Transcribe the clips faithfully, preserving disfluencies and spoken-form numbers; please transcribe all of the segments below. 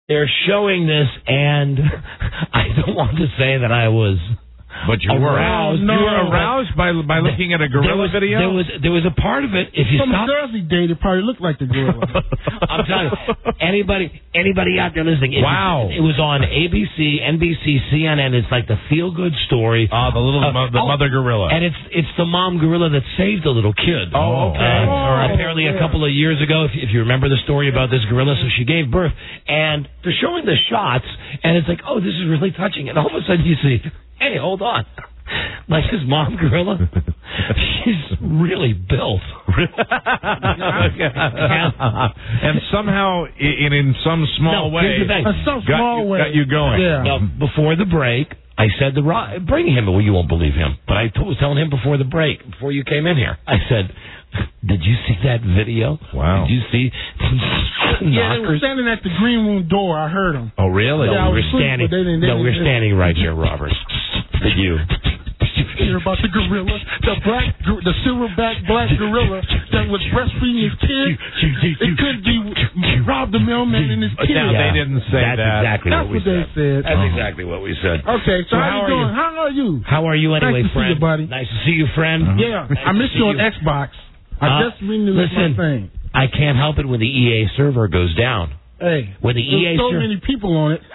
they're showing this, and I don't want to say that I was. But you were aroused. No, you were aroused by by looking at a gorilla there was, video. There was there was a part of it. If you From stop, a Jersey date, it probably looked like the gorilla. I'm telling you, anybody anybody out there listening? It Wow. Was, it was on A B C, N B C, C N N. It's like the feel good story. Ah, uh, the little uh, mo- the oh, mother gorilla, and it's it's the mom gorilla that saved the little kid. Oh, okay. Uh, Oh, apparently, yeah. a couple of years ago, if, if you remember the story about this gorilla, so she gave birth, and they're showing the shots, and it's like, oh, this is really touching, and all of a sudden you see, hey, hold on. Like his mom gorilla, she's really built. And somehow, in in some small no, way, here's the thing. In some got, small you, way. got you going. Yeah. Now, before the break, I said the ri- bring him. Well, you won't believe him, but I t- was telling him before the break, before you came in here. I said, "Did you see that video? Wow. Did you see?" Yeah, they were standing at the green room door. I heard them. Oh, really? No, Yeah, I we was were asleep, standing. but they didn't- they no, we were didn't- standing right here, Robert. Did you? Hear about the gorilla, the black, the silverback black gorilla that was breastfeeding his kid. It could be Rob the mailman and his kid. No, Yeah. they didn't say That's that. exactly That's what we what they said. said. That's exactly what we said. Okay, so, So how, how you are doing? you? How are you? How are you anyway, Nice to see friend? you, buddy. Nice to see you, friend. Yeah, Nice I to missed see you on Xbox. I Uh, just renewed listen, my thing. I can't help it when the E A server goes down. Hey, When the E A there's so ser- many people on it.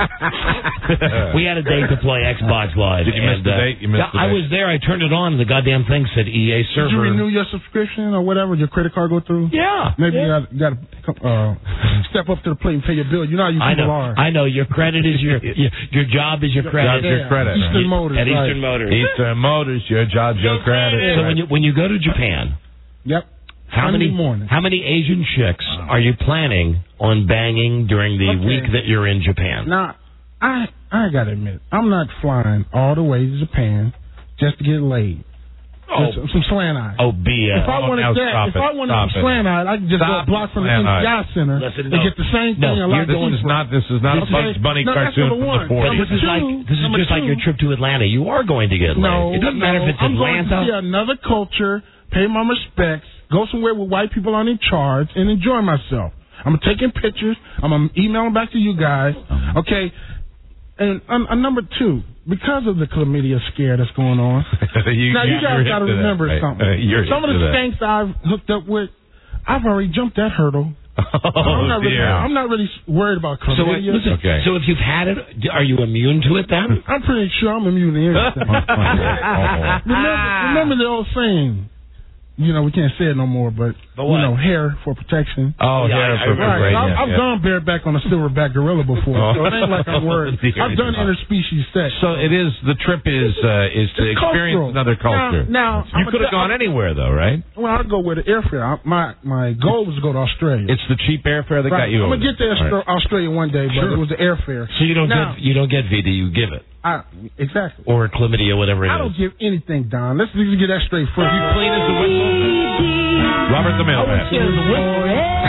We had a date to play Xbox Live. Did you miss and, the uh, date? You missed yeah, the I date. was there. I turned it on, and the goddamn thing said E A server. Did you renew your subscription or whatever? Your credit card go through? Yeah. Maybe yeah. you got to uh, step up to the plate and pay your bill. You know how you I people know. are. I know. Your credit is your your, your job is your credit. Job's your credit. Eastern Right. Motors. At right. Eastern Motors. Eastern Motors, your job's your credit. So when you when you go to Japan, Yep. how Sunday many morning. how many Asian chicks are you planning on banging during the Okay. week that you're in Japan? Now, I I gotta admit, I'm not flying all the way to Japan just to get laid. Oh. Some, some slant eyes. Oh, be If I oh, wanted now that, stop if it. I wanted Stop some it. slant eyes, I could just Stop go block from the slant N C I eyes. Center Listen, and no. get the same No, thing. a you're lot This going is cheaper. not. This is not a This Bugs is- Bunny no, that's cartoon number from one. the But forties. this is Two, like this is number just like two. your trip to Atlanta. You are going to get No, laid. It doesn't no, matter if it's I'm going to see Atlanta. another culture, pay my respects, go somewhere where white people aren't in charge, and enjoy myself. I'm taking pictures. I'm gonna email them back to you guys. Okay. And uh, uh, number two, because of the chlamydia scare that's going on, you, now you guys got to remember right? something. Uh, you're Some of into the that. skanks I've hooked up with, I've already jumped that hurdle. Oh, I'm not really, dear. I'm not really worried about So uh, chlamydia. listen. Okay. So if you've had it, are you immune to it then? I'm pretty sure I'm immune to everything. remember, remember the old saying. You know, we can't say it no more, but, The you what? know, hair for protection. Oh, Yeah, yeah, I- for I- Right, great. I've, yeah, I've yeah. gone bareback on a silverback gorilla before, Oh. so it ain't like I'm worried. Dear I've done God. interspecies sex. So it is. The trip is uh, is to It's experience cultural. another culture. Now, now you could have gone anywhere though, right? Well, I'll go with the airfare. I, my my goal was to go to Australia. It's the cheap airfare that right. got you I'm over gonna get to there. Austra- All right. Australia one day, but Sure. it was the airfare. So you don't Now- get you don't get V D, you give it, I, exactly. or chlamydia, whatever it I is. don't give anything, Don. Let's just get that straight first. You clean as a whistle. Robert the I wouldn't mailman. say it's a whistle.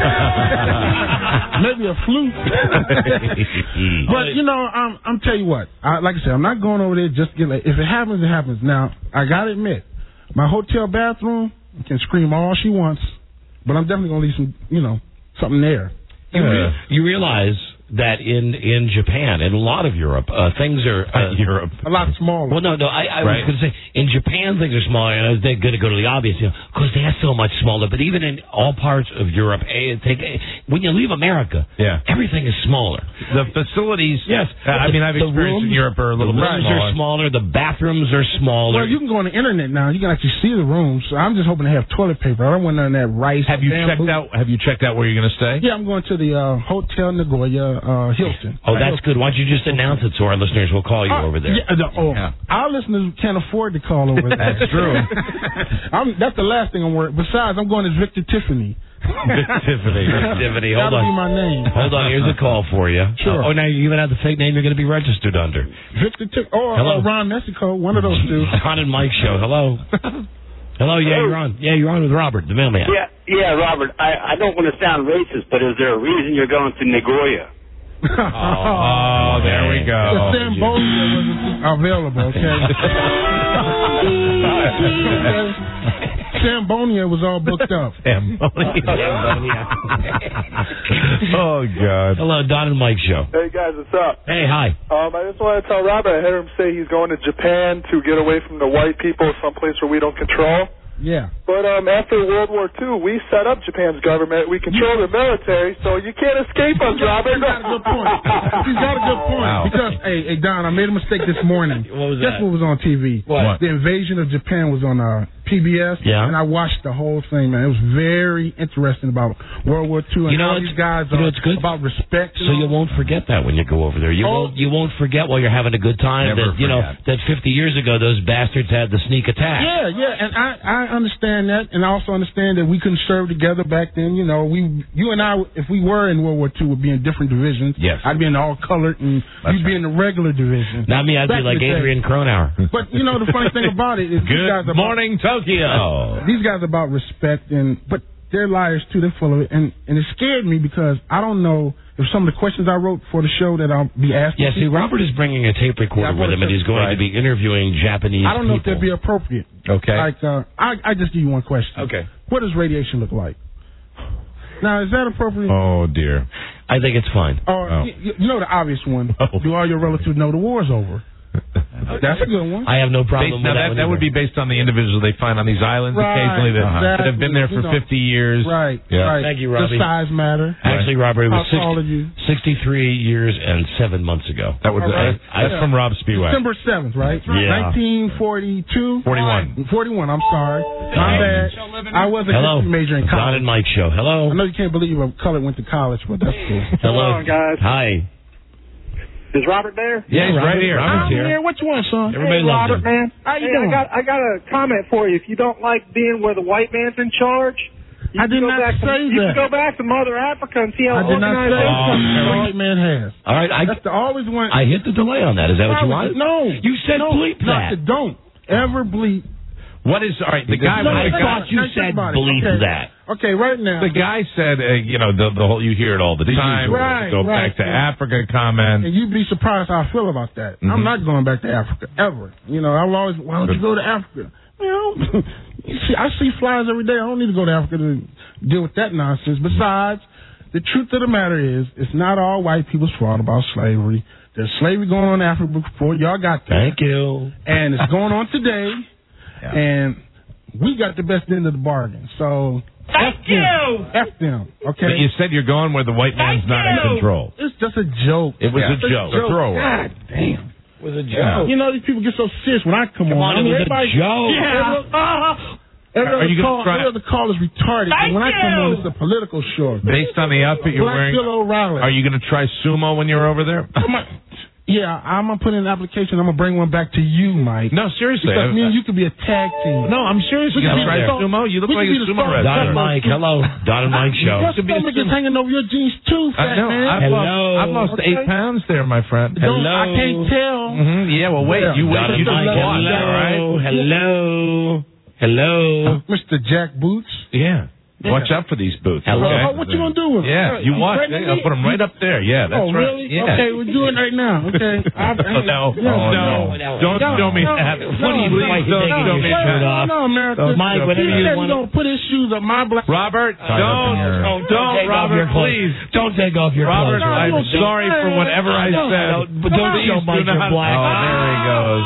Maybe a flute. But you know, I'm I'm tell you what. I, like I said, I'm not going over there just to get. Like, if it happens, it happens. Now I gotta admit, my hotel bathroom can scream all she wants, but I'm definitely gonna leave some, you know, something there. You, re- Yeah. you realize that in, in Japan, in a lot of Europe, uh, things are... Uh, Europe. A lot smaller. Well, no, no, I, I Right. was going to say, in Japan, things are smaller, and they're going to go to the obvious, you know, because they're so much smaller. But even in all parts of Europe, eh, take, eh, when you leave America, Yeah. everything is smaller. The facilities. Yes. Uh, I mean, I've The experienced in rooms- Europe are a little the bit rooms smaller. are smaller, the bathrooms are smaller. Well, you can go on the internet now. You can actually see the rooms. So I'm just hoping to have toilet paper. I don't want none of that rice. Have you bamboo. checked out? Have you checked out where you're going to stay? Yeah, I'm going to the uh, Hotel Nagoya uh, Hilton. Oh, that's good. Why don't you just announce it so our listeners will call you Uh, over there? Yeah, the, oh, Yeah. our listeners can't afford to call over there. That's true. I'm, that's the last thing I'm worried. Besides, I'm going to Victor Tiffany. Tiffany. Tiffany, hold That'll on. be my name. Hold on, here's a call for you. Sure. Oh, now you even have the fake name you're going to be registered under. Victor Tiffany. Or, Hello. or Ron Messico. One of those two. Ron and Mike show. Hello. Hello, yeah, you're on. Yeah, you're on with Robert, the mailman. Yeah, yeah, Robert. I, I don't want to sound racist, but is there a reason you're going to Nagoya? Oh, there we The go. Sambosia was available, okay? Sambonia was all booked up. Sambonia. Oh, God. Hello, Don and Mike show. Hey, guys, what's up? Hey, hi. Um, I just want to tell Robert, I heard him say he's going to Japan to get away from the white people, someplace where we don't control. Yeah. But um, after World War Two, we set up Japan's government. We control the military, so you can't escape us, Robert. He's got a good point. He's got a good point. Wow. Because, hey, hey, Don, I made a mistake this morning. What was Guess that? what was on T V? What? The invasion of Japan was on uh, P B S. Yeah. And I watched the whole thing, man. It was very interesting about World War Two and You know how what's- these guys you know are what's good? about respect. So you won't forget that when you go over there. You Oh. won't. You won't forget while you're having a good time Never that you know forget. that fifty years ago those bastards had the sneak attack. Yeah, yeah, and I I understand that, and I also understand that we couldn't serve together back then. You know, we you and I, if we were in World War Two, would be in different divisions. Yes. I'd be in the all colored, and That's you'd be right. in the regular division. Not me. I'd Back be like in the day. Adrian Cronauer. But you know, the funny thing about it is these guys Good are morning, Tokyo. About, these guys are about respect, and but they're liars too. They're full of it, and and it scared me because I don't know if some of the questions I wrote for the show that I'll be asking. Yeah, see, people, Robert is bringing a tape recorder Yeah, I with him, and he's going right. to be interviewing Japanese I don't know people. if that'd be appropriate. Okay. Like, uh, I I just give you one question. Okay. What does radiation look like? Now, is that appropriate? Oh, dear. I think it's fine. Or Oh. you, you know the obvious one. Oh. Do all your relatives know the war's over? That's a good one. I have no Based, problem now with that, that. that would be based on the individuals they find on these islands Right, occasionally that, exactly. that have been there for You know. fifty years. Right. Yeah. Right. Thank you, Robbie. The size matter. Actually, Robert, it was How tall are you? sixty, sixty-three years and seven months ago. That was All right. uh, that's Yeah. from Rob Spiewak. December seventh, right? Yeah. nineteen forty-two. forty-one. forty-one, I'm sorry. My bad. I was a Hello. history major in Don college. and Mike show. Hello. I know you can't believe a color went to college, but that's cool. Hello, Hello, guys. Hi. Is Robert there? Yeah, he's Robert- right here. Robert's I'm here. here. What you want, son? Everybody hey, loves Robert, him. man. How you hey, doing? I got I got a comment for you. If you don't like being where the white man's in charge, you I can did go not back to, say You that. can go back to Mother Africa and see how I did not say organized Oh, something no. the white man has. All right, I That's the always one. I hit the delay on that. Is that what you wanted? No. You said no, bleep no, that. Don't ever bleep. What is all right? The guy. No, I the think guy, thought you Now, think said about it. bleep Okay. that. Okay, right now. the guy said, uh, you know, the, the whole. You hear it all the time. usual. Right, Go right. back to Africa comment. And you'd be surprised how I feel about that. Mhm. I'm not going back to Africa ever. You know, I'll always. Why don't you go to Africa? You know, you see, I see flies every day. I don't need to go to Africa to deal with that nonsense. Besides, the truth of the matter is, it's not all white people's fault about slavery. There's slavery going on in Africa before y'all got there, Thank you. and it's going on today. Yeah. And we got the best end of the bargain. So Thank F them. F them. Okay. But you said you're going where the white man's Thank not in you. control. It's just a joke. It was Yeah. a joke. A throwaway. God damn. It was a Yeah. joke. You know, these people get so serious when I come, Come on, I it mean, was a everybody- joke. Yeah. Uh, every Are other you gonna call, try- every other call is retarded. Thank and when I come you. on, it's a political show. Based on the outfit you're Black wearing, Bill O'Reilly. are you going to try sumo when you're over there? I'm a- yeah, I'm gonna put in an application. I'm gonna bring one back to you, Mike. No, seriously. Because I- me and you could be a tag team. No, I'm serious. We You could gonna be try the- sumo? You look we like could a be the sumo star- wrestler. Don and Mike, hello. Don and Mike show. Your Should be the stomach is sumo. hanging over your jeans too, I fat know. man. I've Hello. lost, I've lost Okay. eight pounds there, my friend. Don't, Hello. I can't tell. hmm Yeah, well, wait. Yeah. You wait. Don You and just Mike, let lost, me all right? hello. Hello. Hello. Mister Jack Boots. Yeah. Watch out for these boots. Hello. Okay? Oh, what you gonna do with them? Yeah, you watch. threatening I'll me? put them right up there. Yeah, that's Oh, right. really? Yeah. Okay, we're doing it right now. Okay. I, I, no, yeah. oh, no. no, don't No, show me no, that. no, What are you Please like, don't taking show your me shirt that. off? No, America. Don't Mike, show whatever me He you said want. he's gonna put his shoes up my black. Robert, Sorry, don't, Robert. don't, Don't take off Robert, your clothes. please. Don't take off your Robert, clothes. I'm don't- sorry for whatever I No, said. no, but don't Please show Mike do your not- black. Oh, there he goes.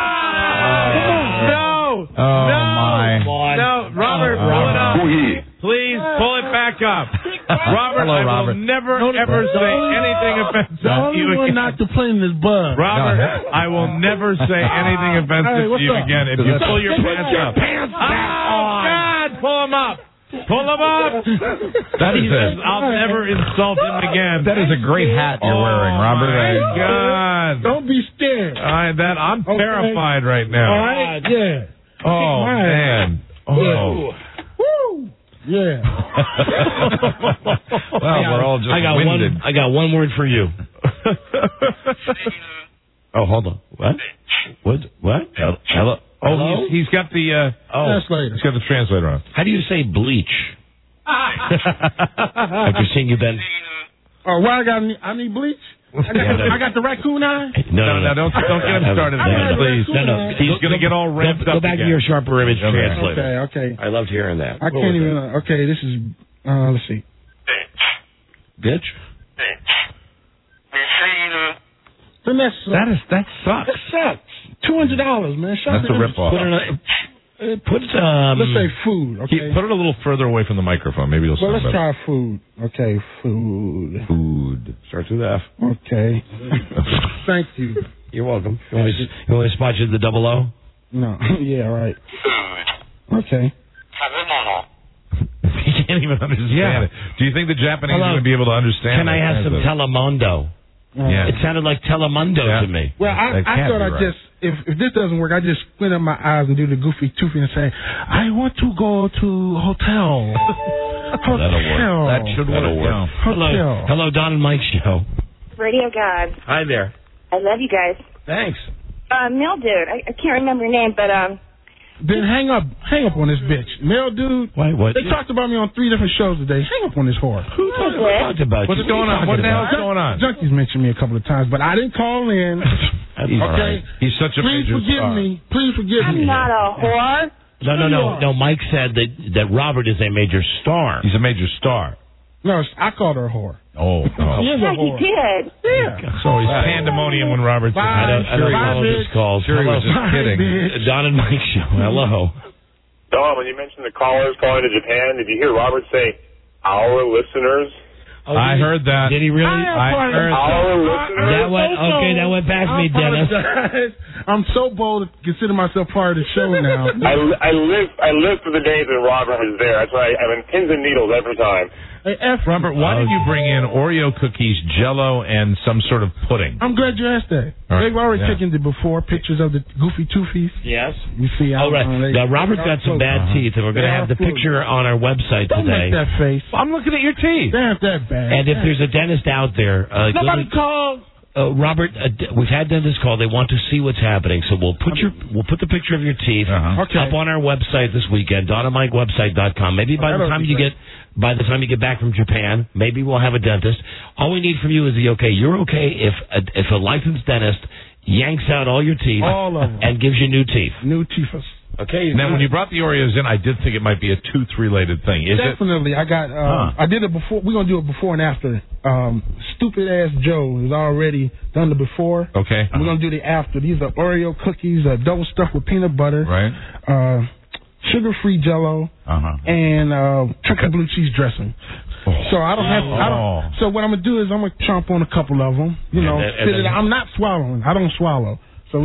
No. Oh, no. my. Come on. No, Robert, Oh, pull it up. Who Please pull it back up. Robert, Hello, I will Robert. never, No, ever the say only- anything offensive The to only you one again. not to play in this bug. Robert, No. I will never say anything offensive Hey, to what's you up? again if you pull your Take pants your up. pants back Oh, on. God, pull them up. Pull them up. That is Jesus, a, I'll never insult him again. that is a great hat you're oh, wearing, Robert. my I- God. Don't be scared. I, that, I'm Okay. terrified right now. All right. Yeah. Oh, Right. man. Oh. Woo. Yeah. Well, we're all just I got winded. one. I got one word for you. Oh, hold on. What? What? What? Hello? Oh, Hello? he's, he's got the, uh, Oh, Translator. he's got the translator on. how do you say bleach? After seeing you, Ben. Oh, why I got? I need bleach. I got, Yeah, the, I got the raccoon eye. No, no, no, don't don't get him started, I- I- please. No, no. He's going to get all ramped go, up. Go back again. to your sharper image Okay. translator. Okay, okay. I loved hearing that. I What can't was even. Uh, okay, this is. Uh, let's see. that? Bitch. Vanessa. That is that sucks. That sucks. Two hundred dollars, man. Shop That's a it. ripoff. Put it. on- uh, Put um. Let's say food. Okay. Keep, put it a little further away from the microphone. Maybe it'll well, sound let's better. try food. Okay, food. Food. Starts with F. Okay. Thank you. You're welcome. You want me to, you want me to spot you the double O? No. Yeah. Right. Okay. He can't even understand Yeah. it. Do you think the Japanese Hello. are going to be able to understand Can it? I have some telemundo? Yeah. It sounded like telemundo Yeah. to me. Well, I, That I can't thought be I right. just if if this doesn't work, I just squint up my eyes and do the goofy toofy and say, I want to go to hotel. Hotel. That'll work. That should That'll work. work. Yeah. Hello, Hotel. hello, Don and Mike show. Radio God. Hi there. I love you guys. Thanks. Uh, Mill Dude. I, I can't remember your name, but um, Then hang up, hang up on this bitch, male dude. Why? What? They talked about me on three different shows today. Hang up on this whore. Who talked, talked about What's you? going on? What the hell's going on? Junkies mentioned me a couple of times, but I didn't call in. That's He's, all right. he's such a Please major forgive star. me. Please forgive I'm me. not a whore. No, no, no, no. Mike said that that Robert is a major star. He's a major star. No, I called her a whore. Oh, no. She is Yeah, a he whore. did. Yeah. So he's pandemonium when Robert said Bye. I don't, I don't Bye, know what bitch. this calls. Sure, he Hello. was just Bye, kidding. bitch. Don and Mike show. Hello. Don, when you mentioned the callers calling to Japan, did you hear Robert say, our listeners? Oh, I did he- heard that. Did he really? I heard Our that. listeners? That went okay. That went past me, Dennis. Dennis. I'm so bold to consider myself part of the show now. I, I live I live for the days when Robert was there. That's why I, I'm in pins and needles every time. Hey, F, Robert, why did you bring in Oreo cookies, Jell-O, and some sort of pudding? I'm glad you asked that. All right. They've already Yeah. taken the before pictures of the goofy toofies. Yes. You see, All right. uh, they- Now, Robert's got some bad Uh-huh. teeth, and we're going to They have are the full. picture on our website Don't today. make that face. I'm looking at your teeth. They ain't that bad. And if there's a dentist out there, uh, Nobody go to- called. uh, Robert, uh, d- we've had dentists call. They want to see what's happening, so we'll put your we'll put the picture of your teeth Uh-huh. Okay. up on our website this weekend, don and mike website dot com. Maybe by Oh, the that'll time be you great. get by the time you get back from Japan, maybe we'll have a dentist. All we need from you is the okay. You're okay if a, if a licensed dentist yanks out all your teeth All of them. and gives you new teeth. New teethers. Okay. Now, when you brought the Oreos in, I did think it might be a tooth-related thing. Is it? Definitely. I got. Uh, Huh. I did it before. We're gonna do it before and after. Um, stupid ass Joe has already done the before. Okay. We're gonna do the after. These are Oreo cookies, uh, double stuffed with peanut butter, Right. uh, sugar-free Jell-O, Uh-huh. and uh, turkey blue cheese dressing. So I don't have. To, I Oh. don't. So what I'm gonna do is I'm gonna chomp on a couple of them. You know, And then- and spit it then- out. I'm not swallowing. I don't swallow.